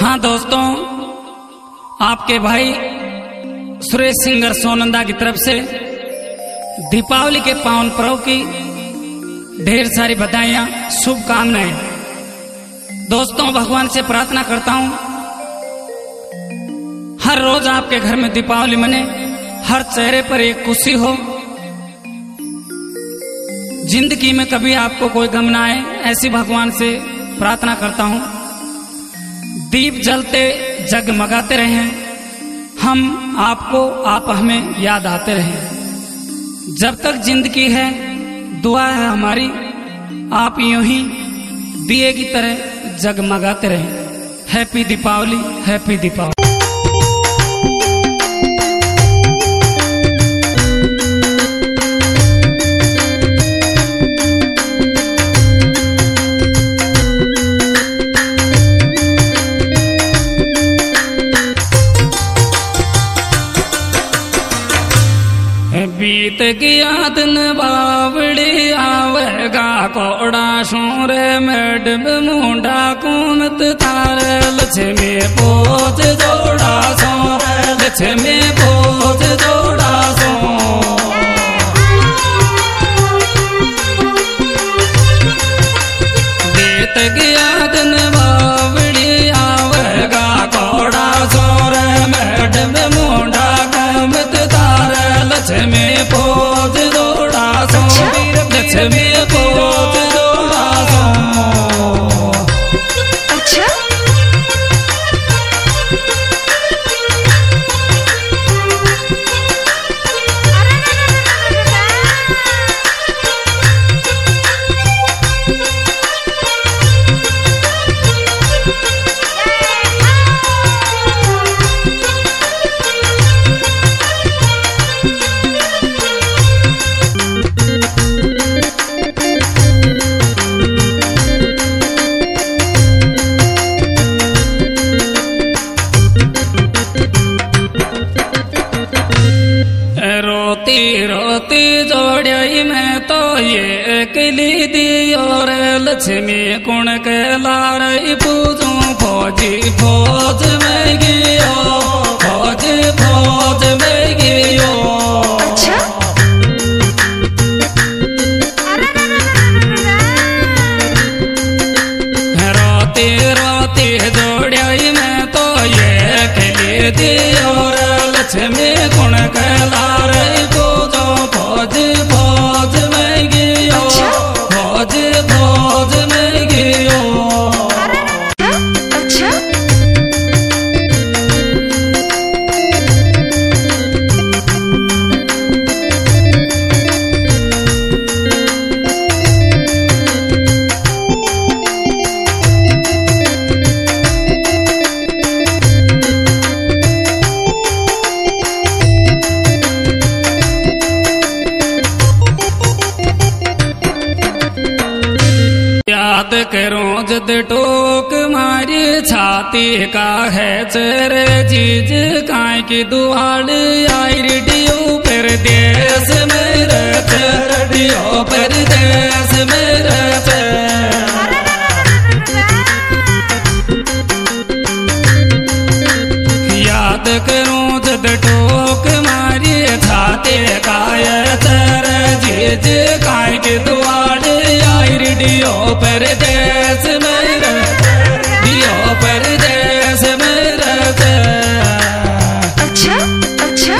हाँ दोस्तों, आपके भाई सुरेश सिंगर सोनंदा की तरफ से दीपावली के पावन पर्व की ढेर सारी बधाइयां, शुभकामनाएं। दोस्तों, भगवान से प्रार्थना करता हूं हर रोज आपके घर में दीपावली मने, हर चेहरे पर एक खुशी हो, जिंदगी में कभी आपको कोई गम ना आए, ऐसी भगवान से प्रार्थना करता हूं। दीप जलते जगमगाते रहें, हम आपको, आप हमें याद आते रहें। जब तक जिंदगी है दुआ है हमारी, आप यूं ही दिए की तरह जगमगाते रहें। Happy Deepawali, happy Deepawali. बीत गया दिन बावड़ी आवेगा कोड़ा सोरे मैडम मुंडा कुमत तारे लक्ष्मी पोज जोड़ा सोरे लक्ष्मी पोज जोड़ा सो। बीत गया दिन बावड़ी आवेगा कोड़ा सोरे मैडम मुंडा कुमत तारे लक्ष्मी पोज जोड़ा सो, लक्ष्मी पोज जोड़ा सो। अच्छा, रोती रोती जोड़ियाई मैं तो ये अकेली दी और लक्ष्मी कुण के लारई पूजू फौजी फौज में गियो, फौजी फौज में गियो। अच्छा, रोती रोती जोड़ियाई मैं तो ये अकेली दी और लक्ष्मी कुण के लारई पूजो फौज फौज में गियो, फौज फौज में गियो। अच्छा, याद करो जद टोक मारी छाती का है चेरे जीज काय की दुआड़ आई रेडियो पर देश में रहते, रेडियो पर देश में रहते। याद करो जद टोक मारी छाती का है चेरे जीज काय की दुआड़ रेडियो पर देश में रहते, रेडियो पर देश में रहते। अच्छा, अच्छा,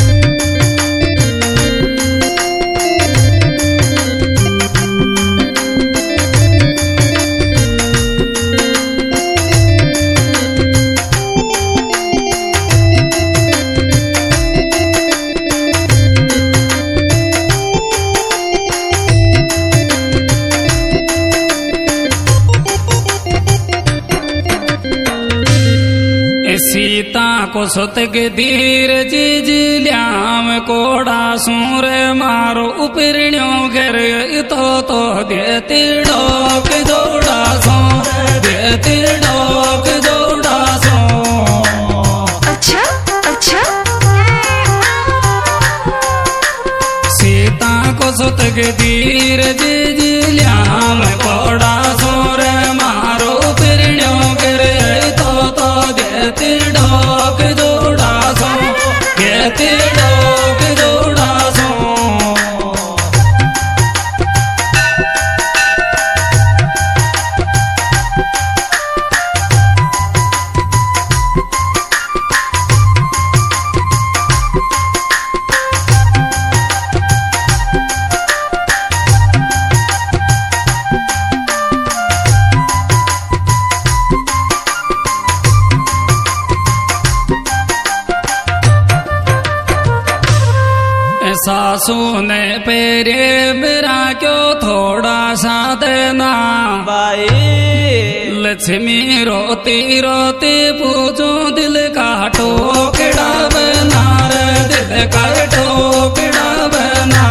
सीता को सुतग धीर जीज ल्याम कोड़ा सूर मारो उपरिण्यो घर तो देती डोक जोड़ा सो, देती डोक जोड़ा सो। अच्छा, अच्छा, सीता को सुतग धीर जीज ल्याम कोड़ा सूर मारो उपरिण्यो घर तो सासू ने पेरे मेरा क्यों थोड़ा सा देना भाई। लक्ष्मी रोती रोती पूछो दिल का टोकड़ा बना रे, दिल का टोकड़ा बना।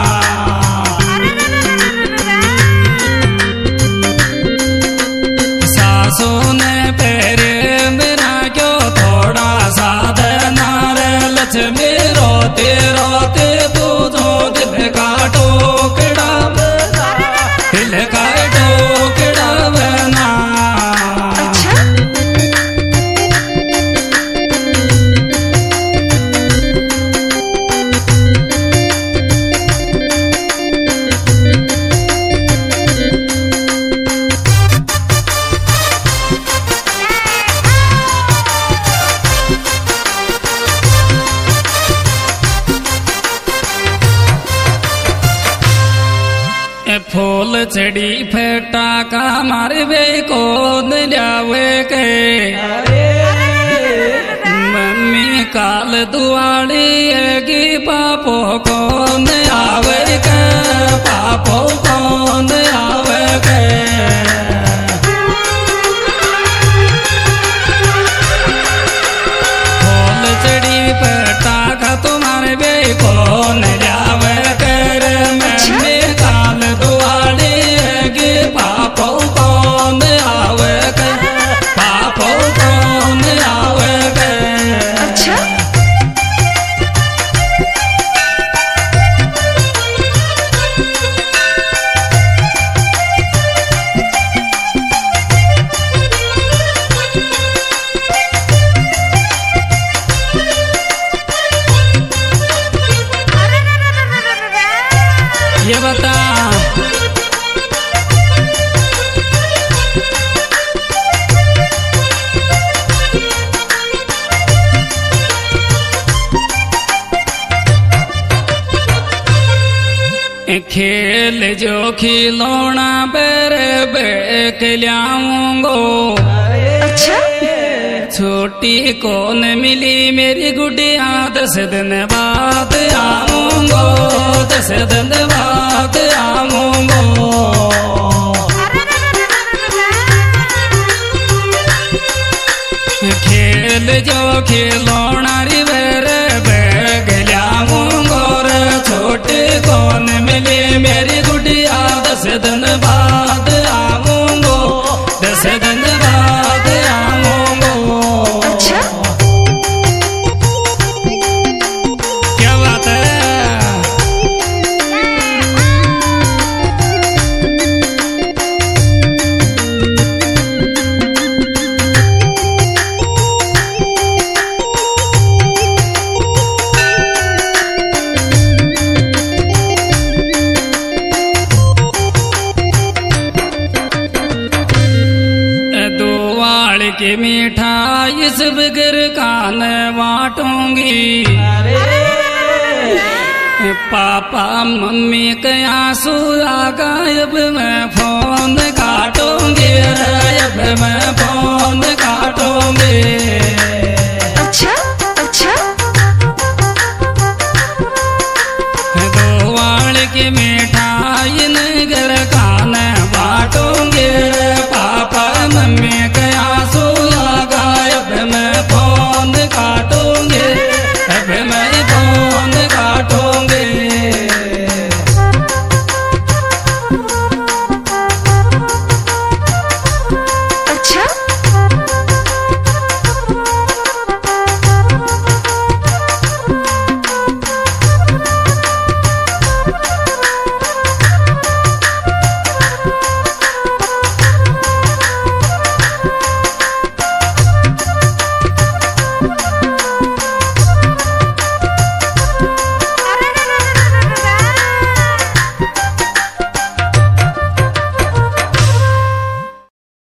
सासू ने पेरे मेरा क्यों थोड़ा सा देना रे, लक्ष्मी रोते रोते पूछो दिल का टोकड़ा बना, दिल का टोकड़ा बना। फूल चढ़ी फेटा का मारे बे को ल्यावे के, मम्मी काल दुआड़ी की पापो कौन आवे के, पापो कौन आवे के। फूल चढ़ी फेटा का तुम्हारे बे कौन ल्यावे के, मम्मी काल दुआड़ी की पापो कौन आवे के, पापो कौन आवे के। ये बता खेल जो खिलौना बेरे बेक ल्याऊंगो, छोटी कौन मिली मेरी गुड़िया 10 दिन बाद आऊंगो, 10 दिन बाद आऊंगो। खेल जो खिलौना री बेरे बेक ल्याऊंगो रे, छोटी कौन मिली मेरी गुड़िया 10 दिन बाद आऊंगो, 10 दिन बाद आऊंगो। क्या बात है। की मिठाई इस बिगर कान बांटूंगी, पापा मम्मी कया सुआ गायब मैं फोन काटूंगी, अब मैं फोन काटूंगी।